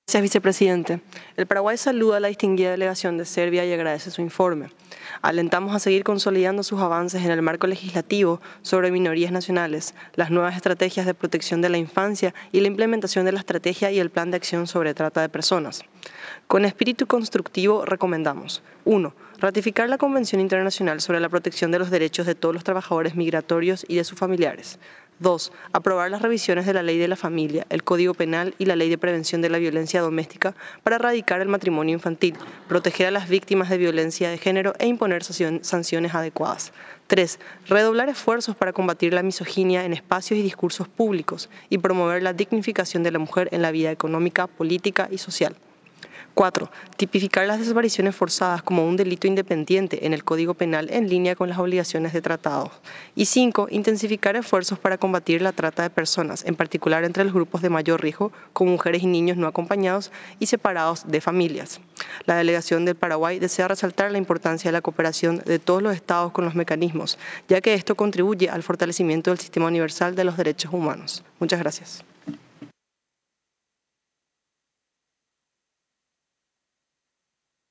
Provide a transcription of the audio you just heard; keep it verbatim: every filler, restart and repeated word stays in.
Gracias, vicepresidente. El Paraguay saluda a la distinguida delegación de Serbia y agradece su informe. Alentamos a seguir consolidando sus avances en el marco legislativo sobre minorías nacionales, las nuevas estrategias de protección de la infancia y la implementación de la estrategia y el plan de acción sobre trata de personas. Con espíritu constructivo recomendamos: uno. Ratificar la Convención Internacional sobre la Protección de los Derechos de todos los trabajadores migratorios y de sus familiares. dos. Aprobar las revisiones de la Ley de la Familia, el Código Penal y la Ley de Prevención de la Violencia Doméstica para erradicar el matrimonio infantil, proteger a las víctimas de violencia de género e imponer sanciones adecuadas. tres. Redoblar esfuerzos para combatir la misoginia en espacios y discursos públicos y promover la dignificación de la mujer en la vida económica, política y social. cuatro. Tipificar las desapariciones forzadas como un delito independiente en el Código Penal en línea con las obligaciones de tratados. Y cinco. Intensificar esfuerzos para combatir la trata de personas, en particular entre los grupos de mayor riesgo, como mujeres y niños no acompañados y separados de familias. La delegación del Paraguay desea resaltar la importancia de la cooperación de todos los estados con los mecanismos, ya que esto contribuye al fortalecimiento del sistema universal de los derechos humanos. Muchas gracias.